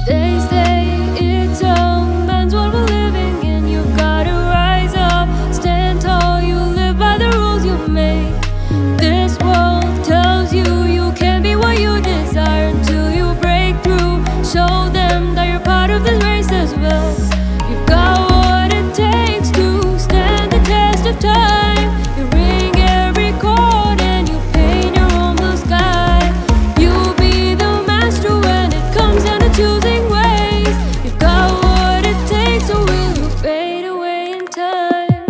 They say it's a man's world we're living in. You've gotta rise up, stand tall. You live by the rules you make. This world tells you you can't be what you desire until you break through. Show them that you're part of this race as well. You've got what it takes to stand the test of time. You ring every chord and you paint your own blue sky. You'll be the master when it comes down to choosing ways. You've got what it takes, or will you fade away in time?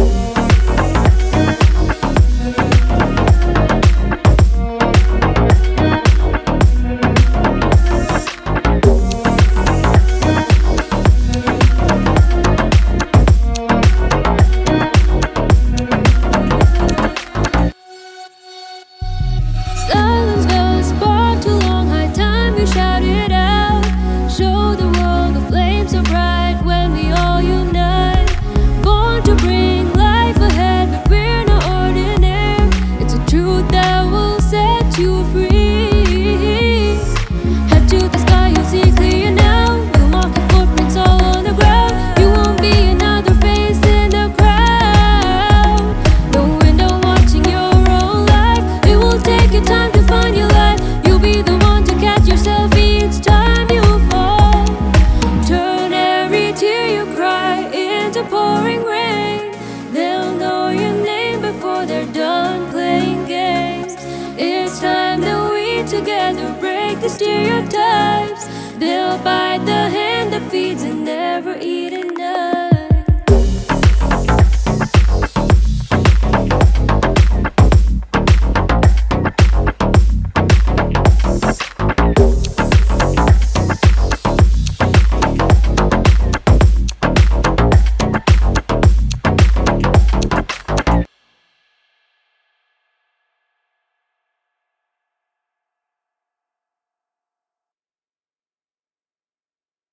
Silence goes far too long, high time you shout it out. Show the world the flames are bright when we all unite. Born to bring life ahead, but we're not ordinary. It's a truth that will set you free. Head to the sky, you'll see clear now. We'll mark the footprints all on the ground. You won't be another face in the crowd. No window watching your own life. It will take your time to find your life. You'll be the one to catch yourself each time you fall. Turn every tear you cry into pouring rain. They'll know your name before they're done playing games. It's time that we together break the stereotypes. They'll bite the hand that feeds